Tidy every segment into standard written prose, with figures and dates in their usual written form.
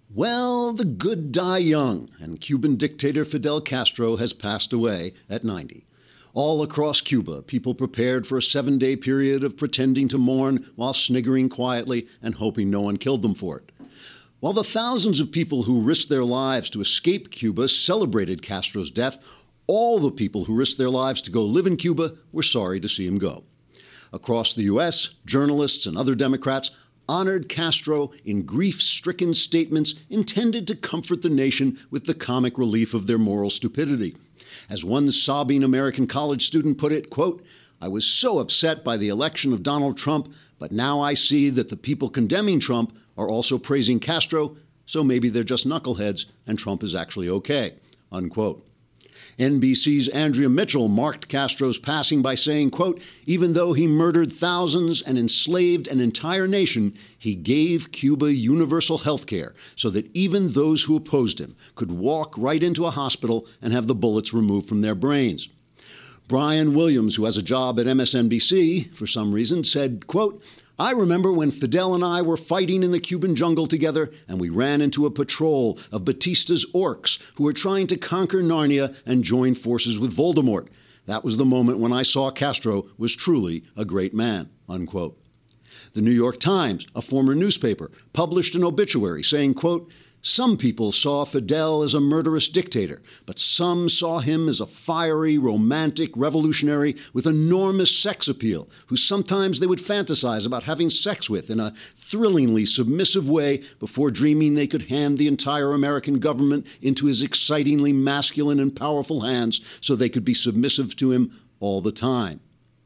Well, the good die young, and Cuban dictator Fidel Castro has passed away at 90. All across Cuba, people prepared for a 7-day period of pretending to mourn while sniggering quietly and hoping no one killed them for it. While the thousands of people who risked their lives to escape Cuba celebrated Castro's death, all the people who risked their lives to go live in Cuba were sorry to see him go. Across the U.S., journalists and other Democrats honored Castro in grief-stricken statements intended to comfort the nation with the comic relief of their moral stupidity. As one sobbing American college student put it, quote, "I was so upset by the election of Donald Trump, but now I see that the people condemning Trump are also praising Castro, so maybe they're just knuckleheads and Trump is actually okay," unquote. NBC's Andrea Mitchell marked Castro's passing by saying, quote, "Even though he murdered thousands and enslaved an entire nation, he gave Cuba universal health care so that even those who opposed him could walk right into a hospital and have the bullets removed from their brains." Brian Williams, who has a job at MSNBC, for some reason, said, quote, "I remember when Fidel and I were fighting in the Cuban jungle together and we ran into a patrol of Batista's orcs who were trying to conquer Narnia and join forces with Voldemort. That was the moment when I saw Castro was truly a great man," unquote. The New York Times, a former newspaper, published an obituary saying, quote, "Some people saw Fidel as a murderous dictator, but some saw him as a fiery, romantic revolutionary with enormous sex appeal, who sometimes they would fantasize about having sex with in a thrillingly submissive way before dreaming they could hand the entire American government into his excitingly masculine and powerful hands so they could be submissive to him all the time.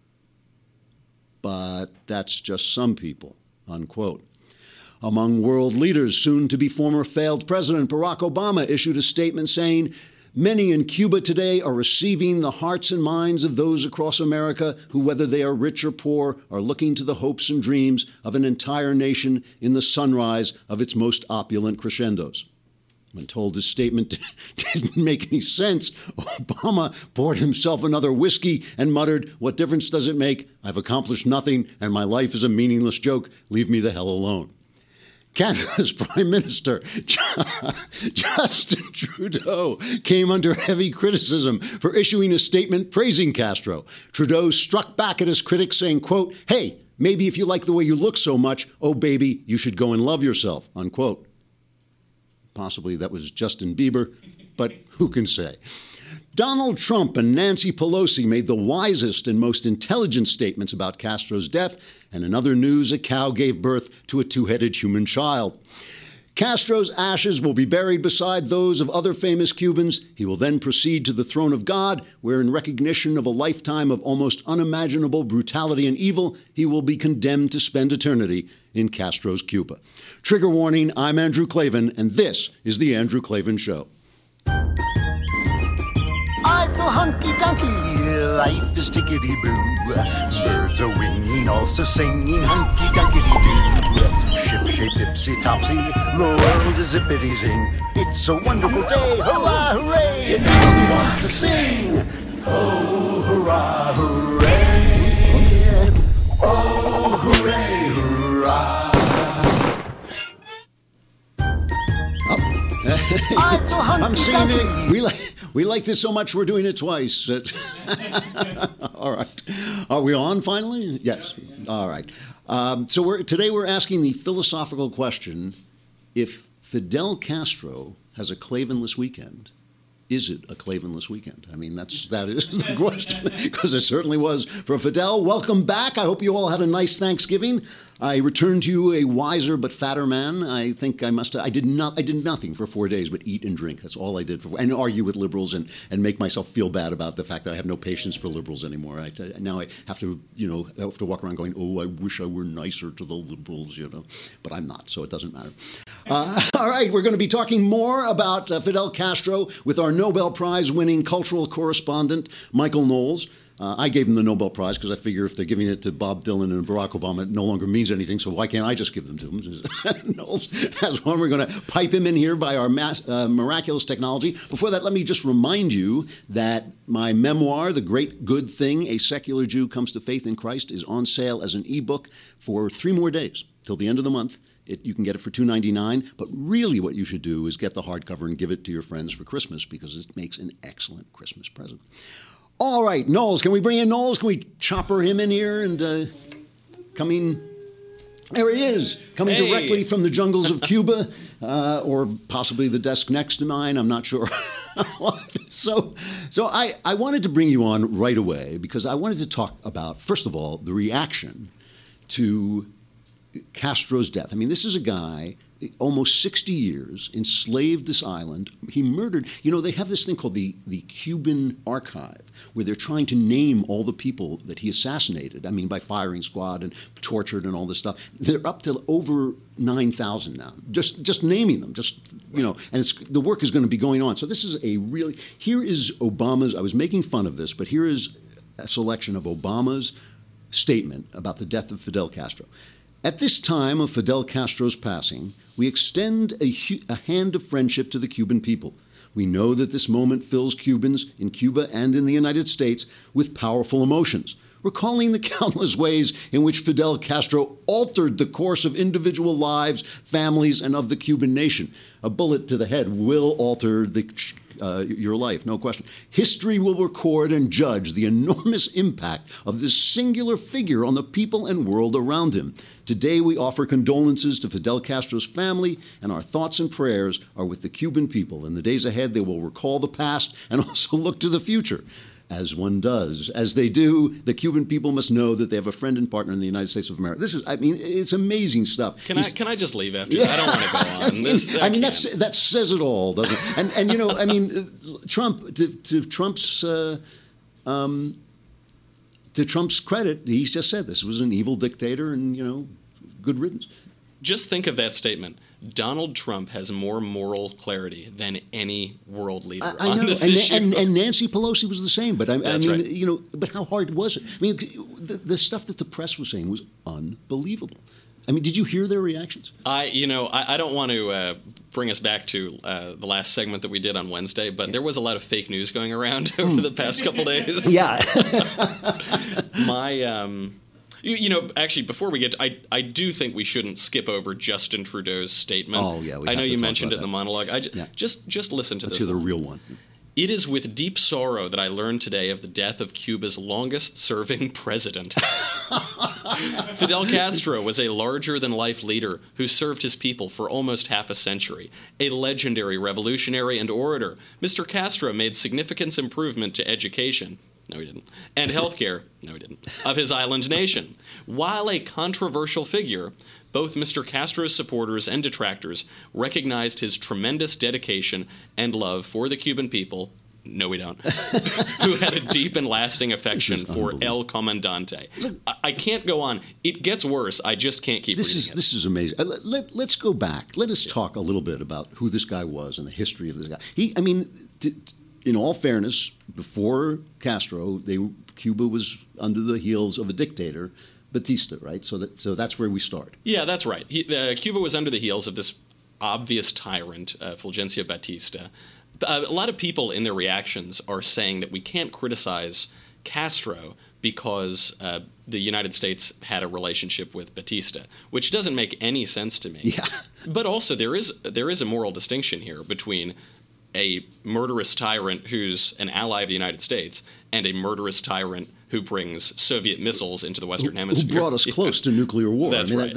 But that's just some people," unquote. Among world leaders, soon-to-be former failed President Barack Obama issued a statement saying, "Many in Cuba today are receiving the hearts and minds of those across America who, whether they are rich or poor, are looking to the hopes and dreams of an entire nation in the sunrise of its most opulent crescendos." When told his statement didn't make any sense, Obama poured himself another whiskey and muttered, "What difference does it make? I've accomplished nothing, and my life is a meaningless joke. Leave me the hell alone." Canada's Prime Minister, Justin Trudeau, came under heavy criticism for issuing a statement praising Castro. Trudeau struck back at his critics saying, quote, "Hey, maybe if you like the way you look so much, oh baby, you should go and love yourself," unquote. Possibly that was Justin Bieber, but who can say? Donald Trump and Nancy Pelosi made the wisest and most intelligent statements about Castro's death, and in other news, a cow gave birth to a two-headed human child. Castro's ashes will be buried beside those of other famous Cubans. He will then proceed to the throne of God, where in recognition of a lifetime of almost unimaginable brutality and evil, he will be condemned to spend eternity in Castro's Cuba. Trigger warning, I'm Andrew Klavan, and this is The Andrew Klavan Show. I feel hunky-dunky, life is tickety-boo. Birds are winging, also singing hunky-dunky-doo. Ship-shaped, ipsy-topsy, the world is zippity-zing. It's a wonderful day, hurrah, hooray! It makes me want to sing. Oh, hurrah, hooray! Oh, hooray, hurrah! I'm singing it. We liked it so much we're doing it twice. All right. Are we on finally? Yes. All right. Today we're asking the philosophical question, if Fidel Castro has a Klavanless weekend, is it a Klavanless weekend? I mean, that is the question, because it certainly was for Fidel. Welcome back. I hope you all had a nice Thanksgiving. I returned to you a wiser but fatter man. I think I did nothing for 4 days but eat and drink. That's all I did and argue with liberals and make myself feel bad about the fact that I have no patience for liberals anymore. Now I have to walk around going, oh, I wish I were nicer to the liberals, but I'm not, so it doesn't matter. All right, we're going to be talking more about Fidel Castro with our Nobel Prize winning cultural correspondent, Michael Knowles. I gave him the Nobel Prize because I figure if they're giving it to Bob Dylan and Barack Obama, it no longer means anything, so why can't I just give them to him? Knowles has one. We're going to pipe him in here by our miraculous technology. Before that, let me just remind you that my memoir, The Great Good Thing, A Secular Jew Comes to Faith in Christ, is on sale as an ebook for 3 more days till the end of the month. You can get it for $2.99, but really what you should do is get the hardcover and give it to your friends for Christmas because it makes an excellent Christmas present. All right, Knowles, can we bring in Knowles? Can we chopper him in here and coming? There he is, coming directly from the jungles of Cuba, or possibly the desk next to mine. I'm not sure. So I wanted to bring you on right away because I wanted to talk about, first of all, the reaction to Castro's death. I mean, this is a guy, almost 60 years, enslaved this island. He murdered, they have this thing called the Cuban Archive, where they're trying to name all the people that he assassinated. I mean, by firing squad and tortured and all this stuff. They're up to over 9,000 now, just naming them, and the work is going to be going on. So this is here is Obama's, I was making fun of this, but here is a selection of Obama's statement about the death of Fidel Castro. At this time of Fidel Castro's passing, we extend a hand of friendship to the Cuban people. We know that this moment fills Cubans in Cuba and in the United States with powerful emotions, recalling the countless ways in which Fidel Castro altered the course of individual lives, families, and of the Cuban nation. A bullet to the head will alter your life, no question. History will record and judge the enormous impact of this singular figure on the people and world around him. Today we offer condolences to Fidel Castro's family, and our thoughts and prayers are with the Cuban people. In the days ahead, they will recall the past and also look to the future. As one does. As they do, the Cuban people must know that they have a friend and partner in the United States of America. It's amazing stuff. Can I just leave after that? I don't want to go on. That says it all, doesn't it? And Trump, to Trump's credit, he's just said this was an evil dictator, and good riddance. Just think of that statement. Donald Trump has more moral clarity than any world leader on this issue. And Nancy Pelosi was the same. But right. But how hard was it? I mean, the stuff that the press was saying was unbelievable. I mean, did you hear their reactions? I don't want to bring us back to the last segment that we did on Wednesday, but there was a lot of fake news going around over the past couple days. Yeah. Actually, before we get to, I do think we shouldn't skip over Justin Trudeau's statement. Oh, yeah. I know you mentioned it in the monologue. Just listen to this. Let's hear the real one. It is with deep sorrow that I learned today of the death of Cuba's longest-serving president. Fidel Castro was a larger-than-life leader who served his people for almost half a century. A legendary revolutionary and orator, Mr. Castro made significant improvement to education. No, he didn't. And healthcare. No, he didn't. Of his island nation. While a controversial figure, both Mr. Castro's supporters and detractors recognized his tremendous dedication and love for the Cuban people. No, we don't. Who had a deep and lasting affection for El Comandante. I can't go on. It gets worse. I just can't keep reading it. This is amazing. Let's go back. Let us talk a little bit about who this guy was and the history of this guy. In all fairness, before Castro, Cuba was under the heels of a dictator, Batista, right? So that's where we start. Yeah, that's right. Cuba was under the heels of this obvious tyrant, Fulgencio Batista. A lot of people in their reactions are saying that we can't criticize Castro because the United States had a relationship with Batista, which doesn't make any sense to me. Yeah. But also there is a moral distinction here between a murderous tyrant who's an ally of the United States and a murderous tyrant who brings Soviet missiles into the Western Hemisphere. Who brought us close to nuclear war. That's right.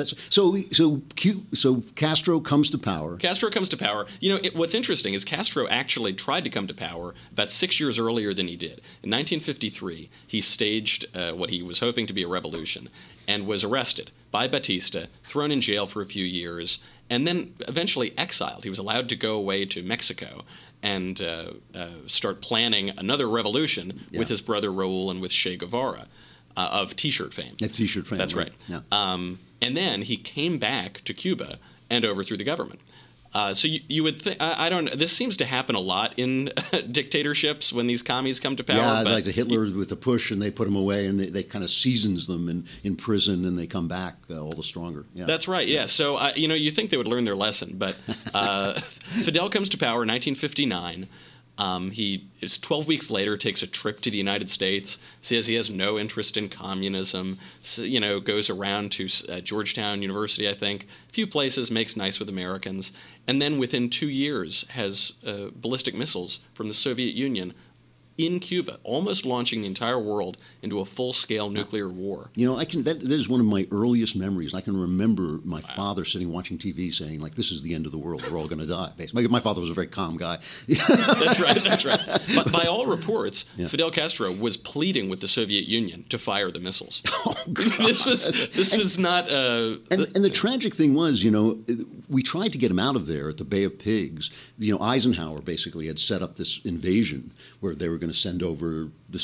So Castro comes to power. Castro comes to power. What's interesting is Castro actually tried to come to power about 6 years earlier than he did. In 1953, he staged what he was hoping to be a revolution and was arrested by Batista, thrown in jail for a few years, and then eventually exiled. He was allowed to go away to Mexico and start planning another revolution with his brother Raul and with Che Guevara of T-shirt fame. Of T-shirt fame. That's right. Yeah. And then he came back to Cuba and overthrew the government. So you would think, I don't know, this seems to happen a lot in dictatorships when these commies come to power. Yeah, like the Hitler with the push, and they put them away, and they kind of seasons them in prison, and they come back all the stronger. Yeah. That's right, yeah. So, you think they would learn their lesson, but Fidel comes to power in 1959. He is 12 weeks later takes a trip to the United States, says he has no interest in communism, so, goes around to Georgetown University, I think, a few places, makes nice with Americans, and then within 2 years has ballistic missiles from the Soviet Union in Cuba, almost launching the entire world into a full-scale nuclear war. That is one of my earliest memories. I can remember my father sitting watching TV saying, like, this is the end of the world. We're all going to die. Basically. My father was a very calm guy. That's right. But by all reports, Fidel Castro was pleading with the Soviet Union to fire the missiles. Oh, God. This was not... And the tragic thing was, we tried to get him out of there at the Bay of Pigs. Eisenhower basically had set up this invasion where they were going to send over the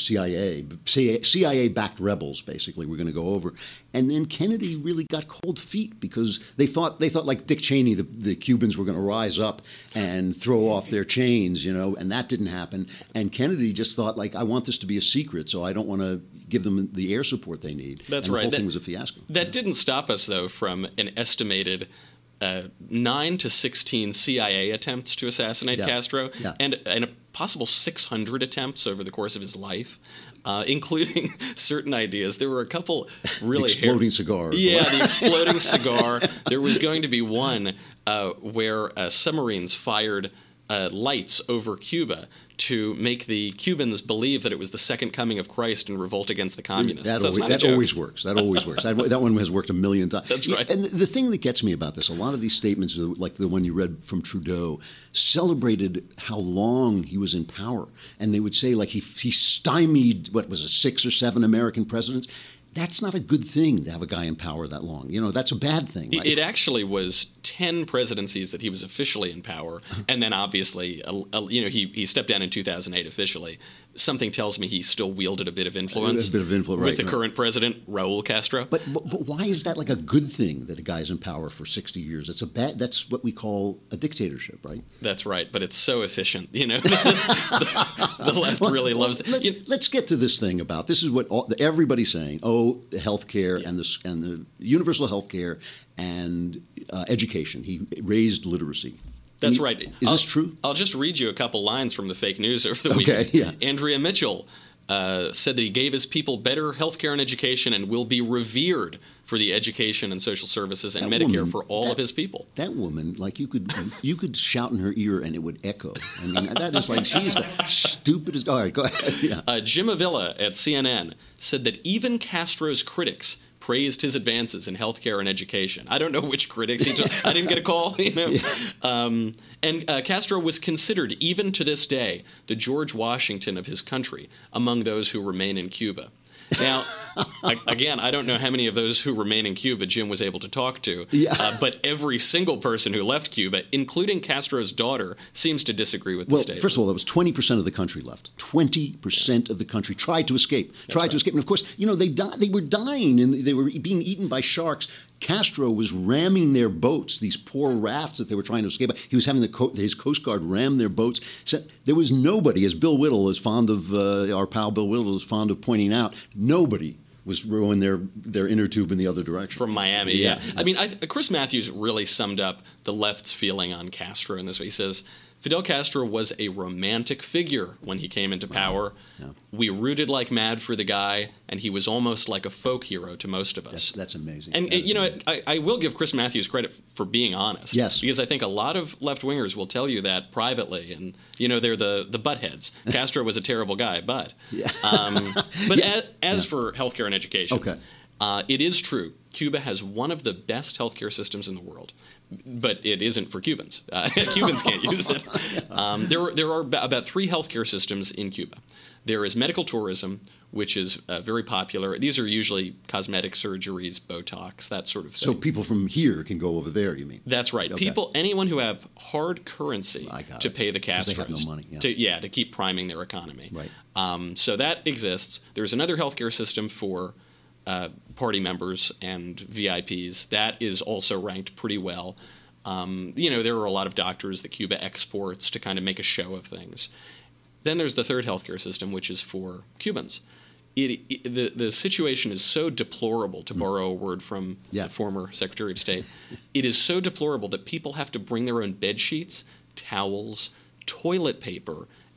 CIA-backed rebels, basically, were going to go over. And then Kennedy really got cold feet because they thought like Dick Cheney, the Cubans were going to rise up and throw off their chains, and that didn't happen. And Kennedy just thought, like, I want this to be a secret, so I don't want to give them the air support they need. That's and right. The whole thing was a fiasco. That didn't stop us, though, from an estimated 9 to 16 CIA attempts to assassinate Castro, and a possible 600 attempts over the course of his life, including certain ideas. There were a couple really... The exploding cigar. Yeah, the exploding cigar. There was going to be one where submarines fired lights over Cuba to make the Cubans believe that it was the second coming of Christ and revolt against the communists. That always works. That always works. That one has worked a million times. That's right. And the thing that gets me about this, a lot of these statements, like the one you read from Trudeau, celebrated how long he was in power. And they would say, like, he stymied, 6 or 7 American presidents. That's not a good thing to have a guy in power that long. That's a bad thing. Right? It actually was 10 presidencies that he was officially in power, and then obviously, he stepped down in 2008 officially. Something tells me he still wielded a bit of influence. With the current president, Raul Castro. But why is that like a good thing that a guy's in power for 60 years? That's what we call a dictatorship, right? That's right, but it's so efficient. The left really loves it. Let's get to this thing about this is what everybody's saying. Oh, the health care and the universal health care and education. He raised literacy. That's right. Is this true? I'll just read you a couple lines from the fake news over the weekend. Okay, yeah. Andrea Mitchell said that he gave his people better health care and education and will be revered for the education and social services and Medicare for all of his people. That woman, like you could shout in her ear and it would echo. I mean, that is like, she's the stupidest. All right, go ahead. Yeah. Jim Avila at CNN said that even Castro's critics praised his advances in healthcare and education. I don't know which critics he took. I didn't get a call, And Castro was considered, even to this day, the George Washington of his country among those who remain in Cuba. Now, again, I don't know how many of those who remain in Cuba Jim was able to talk to, but every single person who left Cuba, including Castro's daughter, seems to disagree with the statement. First of all, that was 20% of the country left. 20% of the country tried to escape. And of course, they were dying and they were being eaten by sharks. Castro was ramming their boats, these poor rafts that they were trying to escape. He was having his Coast Guard ram their boats. So there was nobody, as Bill Whittle is fond of, our pal Bill Whittle is fond of pointing out, nobody was rowing their inner tube in the other direction. From Miami, yeah. I mean, Chris Matthews really summed up the left's feeling on Castro in this way. He says, Fidel Castro was a romantic figure when he came into power. Yeah. We rooted like mad for the guy, and he was almost like a folk hero to most of us. That's amazing. And, I will give Chris Matthews credit for being honest. Yes. Because I think a lot of left-wingers will tell you that privately, and, they're the buttheads. Castro was a terrible guy, but... Yeah. As for healthcare and education, it is true. Cuba has one of the best healthcare systems in the world. But it isn't for Cubans. Cubans can't use it. There are about 3 healthcare systems in Cuba. There is medical tourism, which is very popular. These are usually cosmetic surgeries, Botox, that sort of thing. So people from here can go over there, you mean? That's right. Okay. Anyone who have hard currency to pay the Castros. They have no money. To keep priming their economy. Right. So that exists. There's another healthcare system for party members and VIPs. That is also ranked pretty well. There are a lot of doctors that Cuba exports to kind of make a show of things. Then there's the third healthcare system, which is for Cubans. The situation is so deplorable, to borrow a word from the former Secretary of State. It is so deplorable that people have to bring their own bed sheets, towels, toilet paper,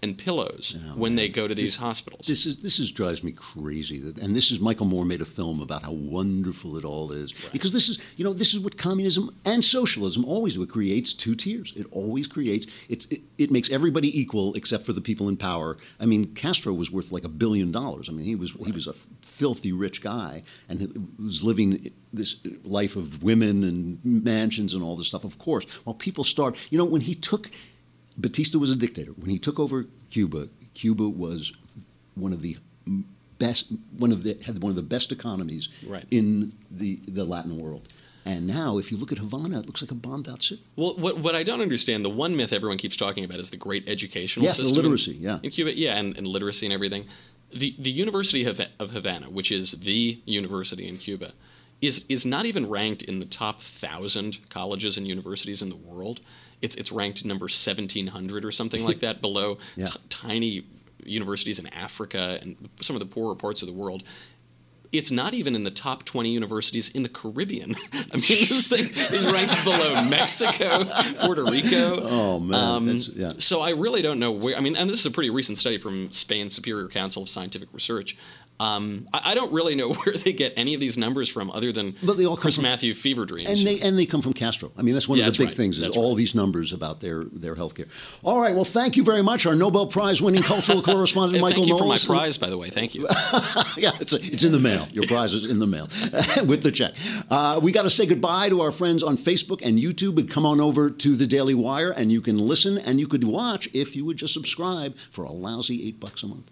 and pillows when they go to these hospitals. This is drives me crazy. And this is Michael Moore made a film about how wonderful it all is. Right. Because this is what communism and socialism always do. It creates two tiers. It always creates it makes everybody equal except for the people in power. I mean, Castro was worth like $1 billion. I mean, he was a filthy rich guy and was living this life of women and mansions and all this stuff. Of course, while people starved. When he took Batista was a dictator. When he took over Cuba, Cuba was one of the best economies in the Latin world. And now, if you look at Havana, it looks like a bombed-out city. Well, what I don't understand, the one myth everyone keeps talking about is the great educational system. The literacy, in Cuba, and literacy and everything. The University of Havana, which is the university in Cuba, is not even ranked in the top 1,000 colleges and universities in the world. It's ranked number 1,700 or something like that, below tiny universities in Africa and some of the poorer parts of the world. It's not even in the top 20 universities in the Caribbean. I mean, this thing is ranked below Mexico, Puerto Rico. Oh, man. So I really don't know where. I mean, and this is a pretty recent study from Spain's Superior Council of Scientific Research. I don't really know where they get any of these numbers from other than Chris Matthew fever dreams. And they come from Castro. I mean, that's one of the big things is all these numbers about their health care. All right. Well, thank you very much. Our Nobel Prize-winning cultural correspondent, Michael Knowles. Thank you for my prize, by the way. Thank you. Yeah, it's in the mail. Your prize is in the mail with the check. We got to say goodbye to our friends on Facebook and YouTube. And come on over to the Daily Wire, and you can listen and you could watch if you would just subscribe for a lousy $8 a month.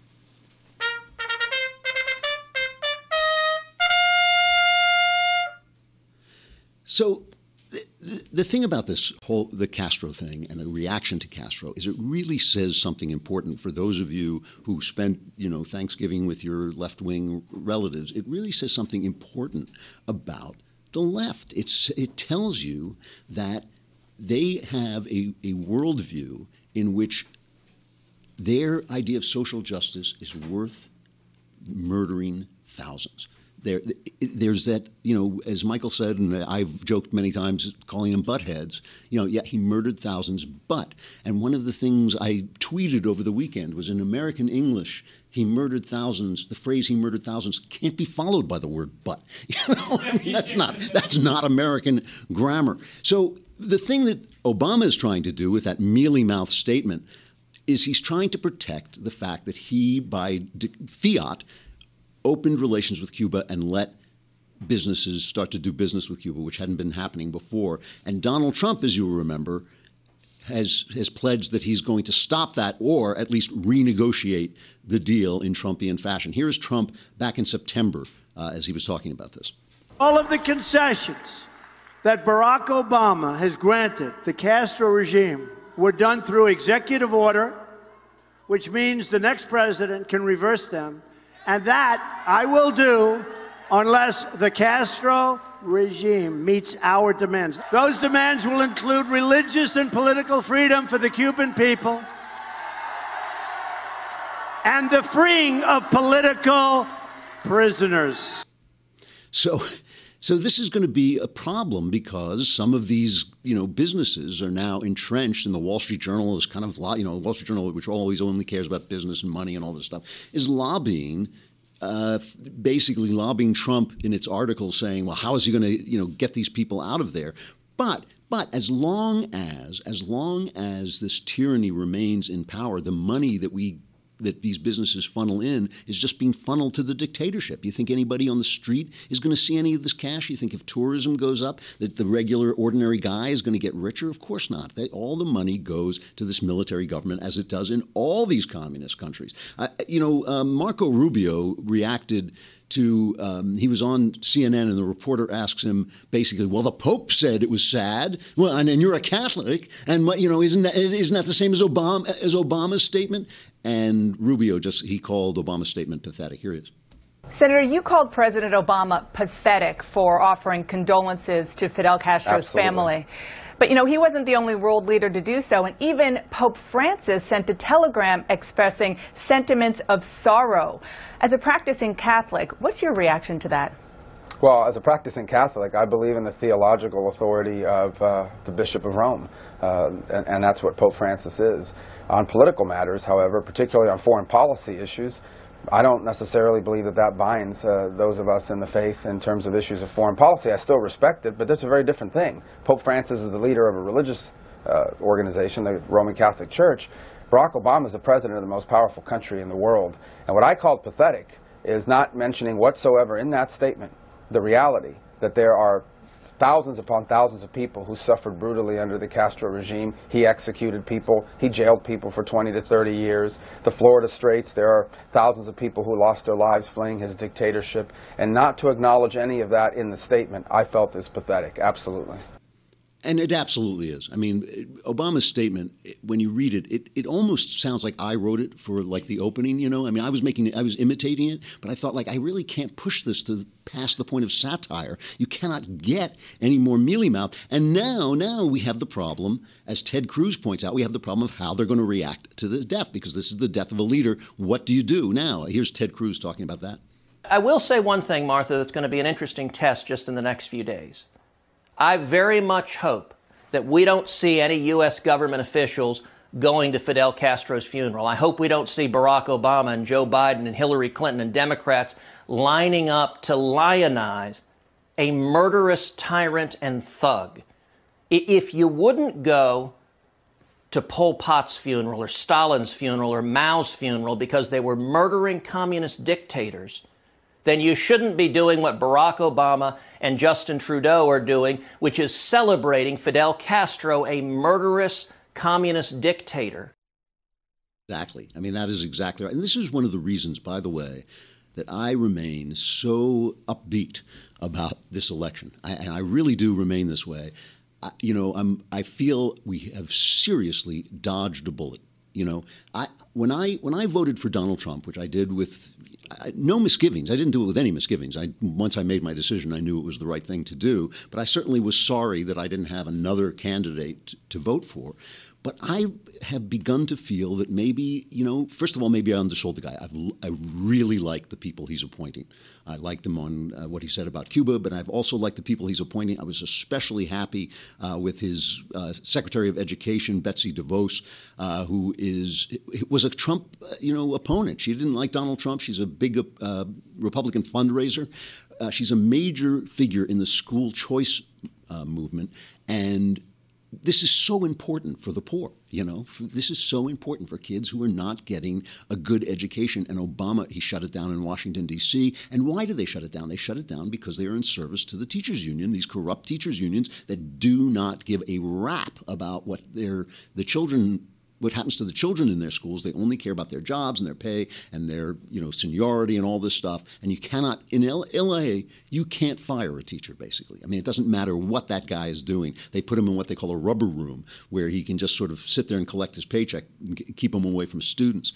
So the thing about the Castro thing and the reaction to Castro is it really says something important for those of you who spent, Thanksgiving with your left-wing relatives. It really says something important about the left. It tells you that they have a worldview in which their idea of social justice is worth murdering thousands. There's that, as Michael said, and I've joked many times calling them buttheads, he murdered thousands, and one of the things I tweeted over the weekend was in American English, he murdered thousands, the phrase he murdered thousands can't be followed by the word but. That's not American grammar. So the thing that Obama is trying to do with that mealy-mouthed statement is he's trying to protect the fact that he, by fiat, opened relations with Cuba and let businesses start to do business with Cuba, which hadn't been happening before. And Donald Trump, as you remember, has pledged that he's going to stop that or at least renegotiate the deal in Trumpian fashion. Here is Trump back in September as he was talking about this. All of the concessions that Barack Obama has granted the Castro regime were done through executive order, which means the next president can reverse them. And that I will do unless the Castro regime meets our demands. Those demands will include religious and political freedom for the Cuban people and the freeing of political prisoners. So this is going to be a problem because some of these, businesses are now entrenched, and the Wall Street Journal is kind of, Wall Street Journal, which always only cares about business and money and all this stuff, is basically lobbying Trump in its articles, saying, well, how is he going to, get these people out of there? But as long as this tyranny remains in power, the money that these businesses funnel in is just being funneled to the dictatorship. You think anybody on the street is going to see any of this cash? You think if tourism goes up, that the regular, ordinary guy is going to get richer? Of course not. All the money goes to this military government, as it does in all these communist countries. Marco Rubio reacted to, he was on CNN, and the reporter asks him basically, well, the Pope said it was sad, well, and you're a Catholic, and isn't that the same as Obama's statement? And Rubio he called Obama's statement pathetic. Here he is. Senator, you called President Obama pathetic for offering condolences to Fidel Castro's family. But, he wasn't the only world leader to do so. And even Pope Francis sent a telegram expressing sentiments of sorrow. As a practicing Catholic, what's your reaction to that? Well, as a practicing Catholic, I believe in the theological authority of the Bishop of Rome, and that's what Pope Francis is. On political matters, however, particularly on foreign policy issues, I don't necessarily believe that that binds those of us in the faith in terms of issues of foreign policy. I still respect it, but that's a very different thing. Pope Francis is the leader of a religious organization, the Roman Catholic Church. Barack Obama is the president of the most powerful country in the world. And what I call pathetic is not mentioning whatsoever in that statement the reality that there are thousands upon thousands of people who suffered brutally under the Castro regime. He executed people. He jailed people for 20 to 30 years. The Florida Straits, there are thousands of people who lost their lives fleeing his dictatorship. And not to acknowledge any of that in the statement, I felt is pathetic, absolutely. And it absolutely is. I mean, Obama's statement, when you read it, it almost sounds like I wrote it for like the opening, you know? I mean, I was imitating it, but I thought like I really can't push this to past the point of satire. You cannot get any more mealy-mouthed. And now we have the problem, as Ted Cruz points out, we have the problem of how they're going to react to this death, because this is the death of a leader. What do you do now? Here's Ted Cruz talking about that. I will say one thing, Martha, that's going to be an interesting test just in the next few days. I very much hope that we don't see any U.S. government officials going to Fidel Castro's funeral. I hope we don't see Barack Obama and Joe Biden and Hillary Clinton and Democrats lining up to lionize a murderous tyrant and thug. If you wouldn't go to Pol Pot's funeral or Stalin's funeral or Mao's funeral because they were murdering communist dictators, then you shouldn't be doing what Barack Obama and Justin Trudeau are doing, which is celebrating Fidel Castro, a murderous communist dictator. Exactly. I mean, that is exactly right. And this is one of the reasons, by the way, that I remain so upbeat about this election. And I really do remain this way. I feel we have seriously dodged a bullet. You know, when I voted for Donald Trump, which I did with no misgivings. I didn't do it with any misgivings. Once I made my decision, I knew it was the right thing to do. But I certainly was sorry that I didn't have another candidate to vote for. But I have begun to feel that maybe, you know, first of all, maybe I undersold the guy. I really like the people he's appointing. I liked him on what he said about Cuba, but I've also liked the people he's appointing. I was especially happy with his Secretary of Education, Betsy DeVos, who was a Trump, opponent. She didn't like Donald Trump. She's a big Republican fundraiser. She's a major figure in the school choice movement, and this is so important for the poor, you know. This is so important for kids who are not getting a good education. And Obama, he shut it down in Washington, D.C. And why did they shut it down? They shut it down because they are in service to the teachers union, these corrupt teachers unions that do not give a rap about what happens to the children in their schools. They only care about their jobs and their pay and their, seniority and all this stuff. And you cannot, in L.A., you can't fire a teacher, basically. I mean, it doesn't matter what that guy is doing. They put him in what they call a rubber room, where he can just sort of sit there and collect his paycheck and keep him away from students.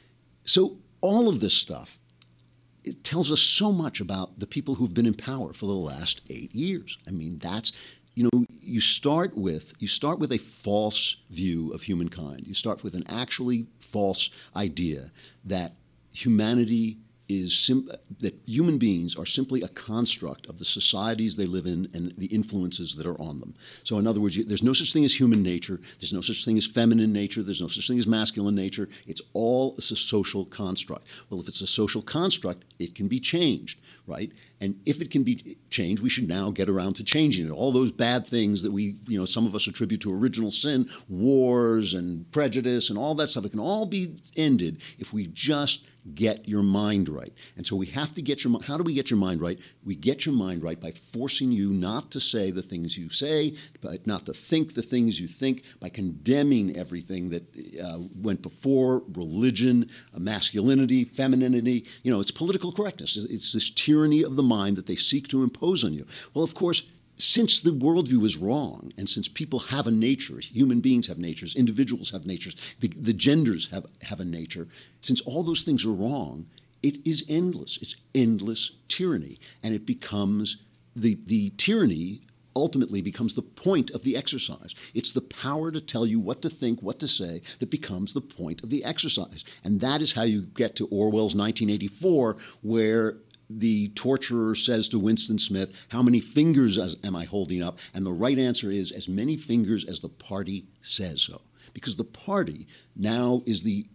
So all of this stuff, it tells us so much about the people who've been in power for the last 8 years. I mean, that's... You start with a false view of humankind. You start with an actually false idea that humanity that human beings are simply a construct of the societies they live in and the influences that are on them. So in other words, there's no such thing as human nature. There's no such thing as feminine nature. There's no such thing as masculine nature. It's a social construct. Well, if it's a social construct, it can be changed, right? And if it can be changed, we should now get around to changing it. All those bad things that some of us attribute to original sin, wars and prejudice and all that stuff, it can all be ended if we just get your mind right. And so we have to get how do we get your mind right? We get your mind right by forcing you not to say the things you say, but not to think the things you think, by condemning everything that went before, religion, masculinity, femininity. It's political correctness. It's this tyranny of the mind that they seek to impose on you. Well, of course, since the worldview is wrong, and since people have a nature, human beings have natures, individuals have natures, the genders have a nature, since all those things are wrong, it is endless. It's endless tyranny. And it becomes, the tyranny ultimately becomes the point of the exercise. It's the power to tell you what to think, what to say, that becomes the point of the exercise. And that is how you get to Orwell's 1984, where the torturer says to Winston Smith, how many fingers am I holding up? And the right answer is as many fingers as the party says so. Because the party now is the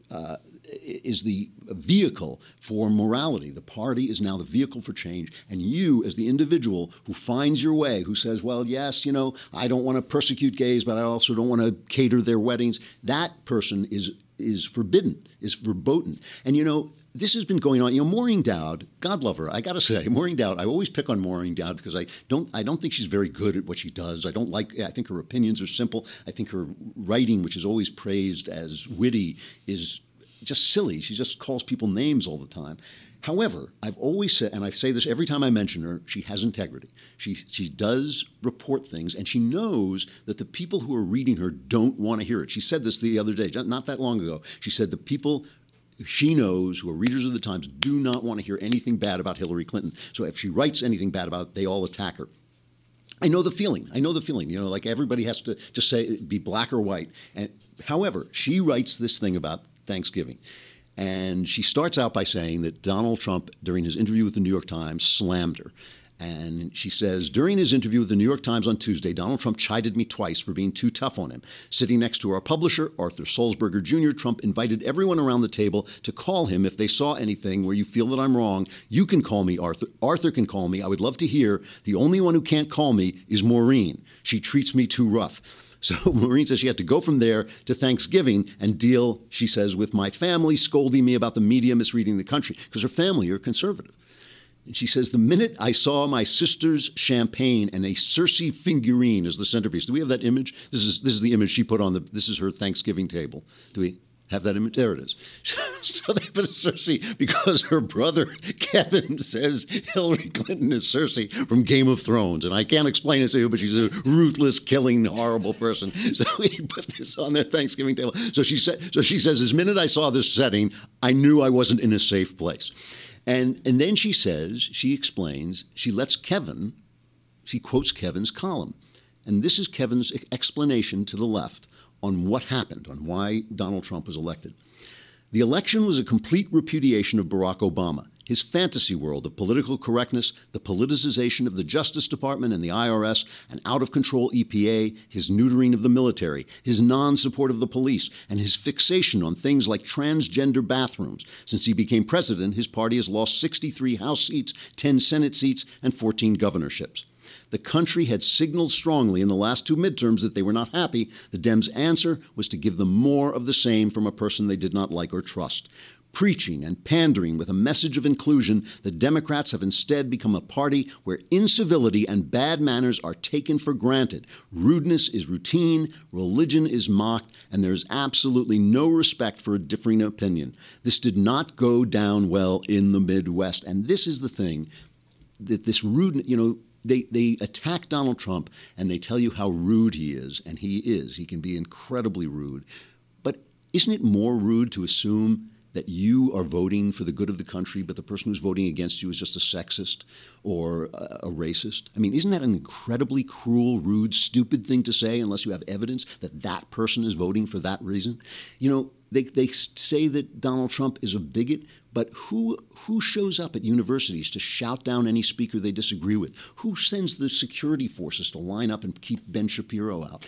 vehicle for morality. The party is now the vehicle for change. And you, as the individual who finds your way, who says, well, yes, I don't want to persecute gays, but I also don't want to cater their weddings, that person is forbidden, is verboten. And, this has been going on. Maureen Dowd, God love her. I got to say, Maureen Dowd, I always pick on Maureen Dowd because I don't think she's very good at what she does. I think her opinions are simple. I think her writing, which is always praised as witty, is just silly. She just calls people names all the time. However, I've always said, and I say this every time I mention her, she has integrity. She does report things, and she knows that the people who are reading her don't want to hear it. She said this the other day, not that long ago. She said the people she knows who are readers of the Times do not want to hear anything bad about Hillary Clinton. So if she writes anything bad about it, they all attack her. I know the feeling. Like everybody has to just say, be black or white. And however, she writes this thing about Thanksgiving. And she starts out by saying that Donald Trump, during his interview with the New York Times, slammed her. And she says, during his interview with the New York Times on Tuesday, Donald Trump chided me twice for being too tough on him. Sitting next to our publisher, Arthur Sulzberger Jr., Trump invited everyone around the table to call him if they saw anything where you feel that I'm wrong. You can call me, Arthur. Arthur can call me. I would love to hear. The only one who can't call me is Maureen. She treats me too rough. So Maureen says she had to go from there to Thanksgiving and deal, she says, with my family scolding me about the media misreading the country, because her family are conservative. And she says, the minute I saw my sister's champagne and a Cersei figurine as the centerpiece. Do we have that image? This is the image she put on this is her Thanksgiving table. Do we have that image? There it is. So they put a Cersei because her brother Kevin says Hillary Clinton is Cersei from Game of Thrones. And I can't explain it to you, but she's a ruthless, killing, horrible person. So he put this on their Thanksgiving table. So she says, as minute I saw this setting, I knew I wasn't in a safe place. And then she says, she explains, she quotes Kevin's column. And this is Kevin's explanation to the left on what happened, on why Donald Trump was elected. The election was a complete repudiation of Barack Obama, his fantasy world of political correctness, the politicization of the Justice Department and the IRS, an out-of-control EPA, his neutering of the military, his non-support of the police, and his fixation on things like transgender bathrooms. Since he became president, his party has lost 63 House seats, 10 Senate seats, and 14 governorships. The country had signaled strongly in the last two midterms that they were not happy. The Dems' answer was to give them more of the same from a person they did not like or trust. Preaching and pandering with a message of inclusion, the Democrats have instead become a party where incivility and bad manners are taken for granted. Rudeness is routine, religion is mocked, and there is absolutely no respect for a differing opinion. This did not go down well in the Midwest. And this is the thing, that this rudeness, They attack Donald Trump and they tell you how rude he is, and he is. He can be incredibly rude. But isn't it more rude to assume that you are voting for the good of the country, but the person who's voting against you is just a sexist or a racist? I mean, isn't that an incredibly cruel, rude, stupid thing to say unless you have evidence that that person is voting for that reason? They say that Donald Trump is a bigot, but who shows up at universities to shout down any speaker they disagree with? Who sends the security forces to line up and keep Ben Shapiro out?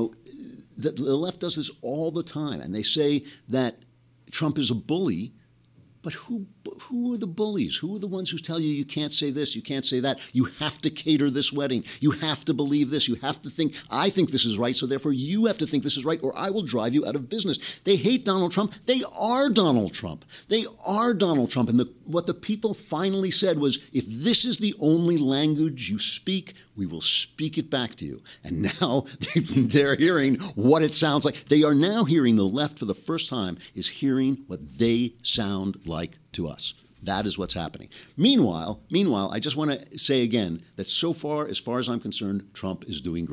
The left does this all the time, and they say that Trump is a bully, but who are the bullies? Who are the ones who tell you you can't say this, you can't say that, you have to cater this wedding, you have to believe this, you have to think, I think this is right, so therefore you have to think this is right, or I will drive you out of business. They hate Donald Trump. They are Donald Trump. They are Donald Trump. And what the people finally said was, if this is the only language you speak, we will speak it back to you. And now they're hearing what it sounds like. They are now hearing, the left for the first time is hearing what they sound like to us. That is what's happening. Meanwhile, I just want to say again that so far, as I'm concerned, Trump is doing great.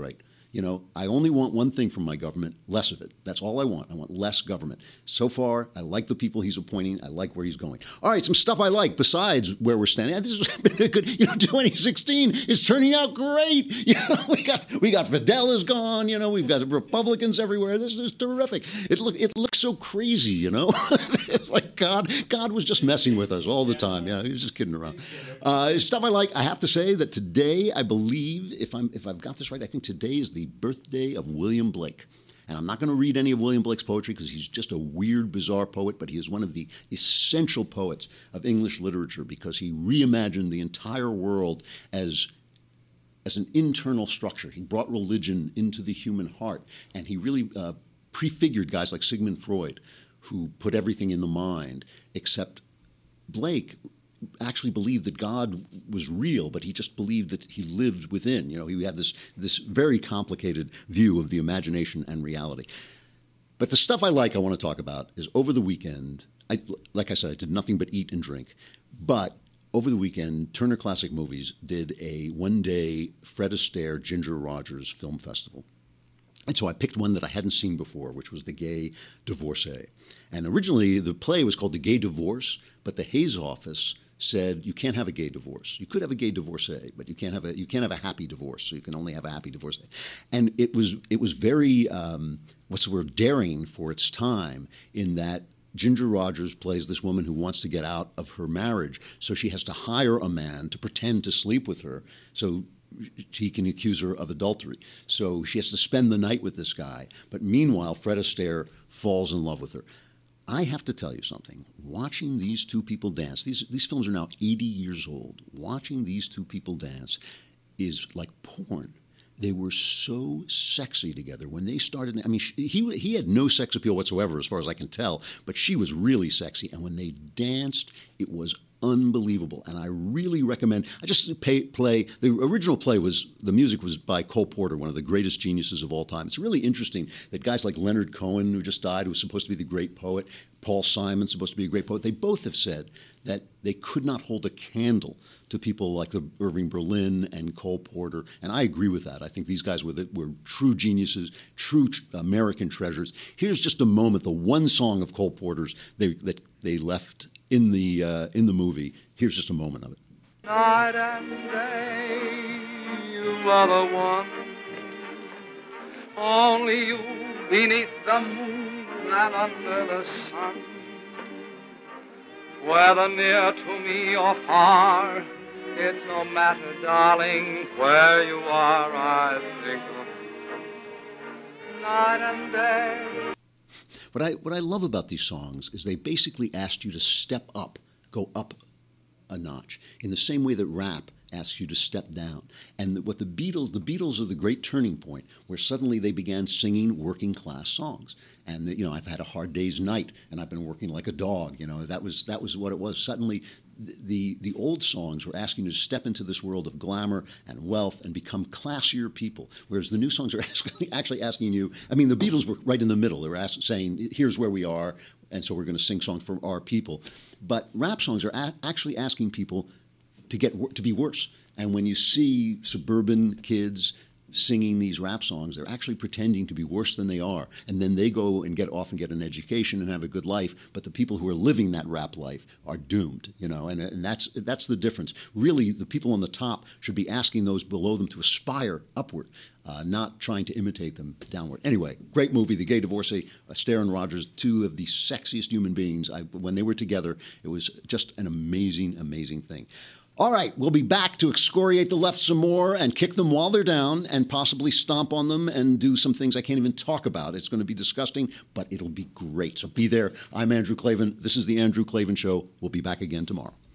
You know, I only want one thing from my government, less of it. That's all I want. I want less government. So far, I like the people he's appointing. I like where he's going. All right, some stuff I like besides where we're standing. This has been a good, 2016 is turning out great. We got Fidel is gone. We've got Republicans everywhere. This is terrific. It looks so crazy, It's like God was just messing with us all the time. Yeah, he was just kidding around. Stuff I like. I have to say that today, I believe, if I've got this right, I think today is the birthday of William Blake. And I'm not going to read any of William Blake's poetry because he's just a weird, bizarre poet, but he is one of the essential poets of English literature because he reimagined the entire world as an internal structure. He brought religion into the human heart, and he really prefigured guys like Sigmund Freud, who put everything in the mind, except Blake actually believed that God was real, but he just believed that he lived within. He had this very complicated view of the imagination and reality. But the stuff I want to talk about is over the weekend, like I said, I did nothing but eat and drink. But over the weekend, Turner Classic Movies did a one-day Fred Astaire, Ginger Rogers film festival. And so I picked one that I hadn't seen before, which was The Gay Divorcee. And originally, the play was called The Gay Divorce, but the Hays office said you can't have a gay divorce. You could have a gay divorcee, but you can't have a happy divorce. So you can only have a happy divorcee. And it was very daring for its time, in that Ginger Rogers plays this woman who wants to get out of her marriage, so she has to hire a man to pretend to sleep with her, so he can accuse her of adultery. So she has to spend the night with this guy. But meanwhile, Fred Astaire falls in love with her. I have to tell you something. Watching these two people dance, these films are now 80 years old. Watching these two people dance is like porn. They were so sexy together when they started. I mean, he had no sex appeal whatsoever, as far as I can tell, but she was really sexy. And when they danced, it was unbelievable. And I really recommend. I just play. The original play the music was by Cole Porter, one of the greatest geniuses of all time. It's really interesting that guys like Leonard Cohen, who just died, who was supposed to be the great poet, Paul Simon, supposed to be a great poet, they both have said that they could not hold a candle to people like the Irving Berlin and Cole Porter. And I agree with that. I think these guys were true geniuses, true American treasures. Here's just a moment, the one song of Cole Porter's that they left in the movie. Here's just a moment of it. Night and day, you are the one. Only you beneath the moon and under the sun. Whether near to me or far, it's no matter, darling, where you are, I think of you night and day. What I love about these songs is they basically asked you to step up, go up a notch, in the same way that rap asks you to step down. And what the Beatles are the great turning point, where suddenly they began singing working class songs. And I've had a hard day's night, and I've been working like a dog. That was what it was. Suddenly, the old songs were asking you to step into this world of glamour and wealth and become classier people, whereas the new songs are actually asking you. I mean, the Beatles were right in the middle. They were saying, "Here's where we are, and so we're going to sing songs for our people." But rap songs are actually asking people to be worse. And when you see suburban kids singing these rap songs, they're actually pretending to be worse than they are. And then they go and get an education and have a good life. But the people who are living that rap life are doomed, and that's the difference. Really, the people on the top should be asking those below them to aspire upward, not trying to imitate them downward. Anyway, great movie, The Gay Divorcee. Astaire and Rogers, two of the sexiest human beings. When they were together, it was just an amazing, amazing thing. All right, we'll be back to excoriate the left some more and kick them while they're down and possibly stomp on them and do some things I can't even talk about. It's going to be disgusting, but it'll be great. So be there. I'm Andrew Klavan. This is The Andrew Klavan Show. We'll be back again tomorrow.